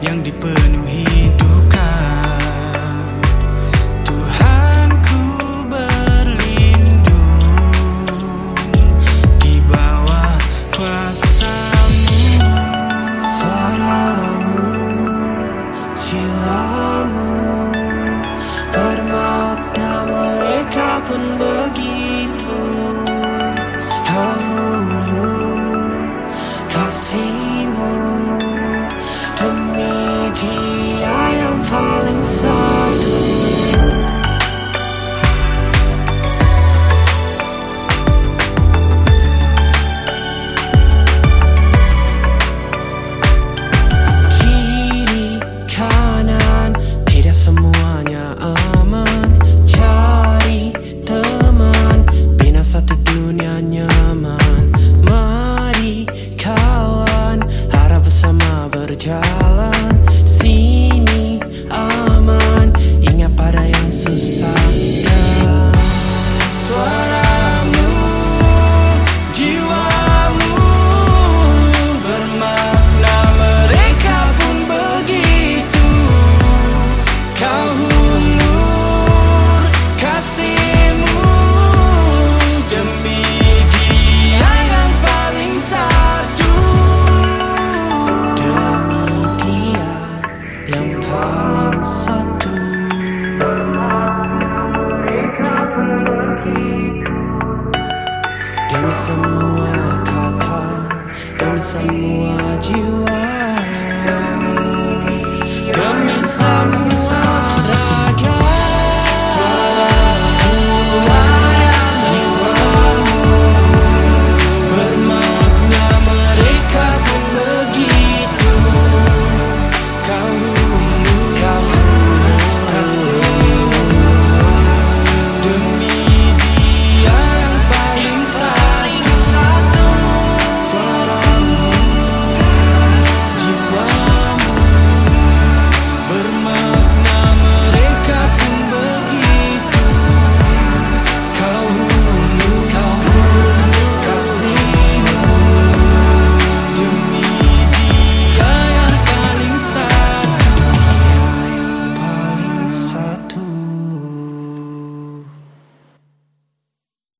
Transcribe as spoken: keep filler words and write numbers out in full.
yang dipenuhi duka. Tuhanku berlindung di bawah kuasa-Mu. Suaramu, jiwamu bermakna, mereka pun begitu. Kau kasih-Mu demi Dia yang paling satu. Kiri kanan tidak semuanya aman. Cari teman, bina satu dunia nyaman. Mari kawan, harap bersama berjalan. Sini aman, ingat pada yang susah. Dan suaramu, jiwamu bermakna, mereka pun begitu. Kau hulur kasih-Mu demi Dia yang paling satu. Demi Dia yang paling satu. Bermakna, mereka pun begitu. Demi semua kata, demi semua jiwa.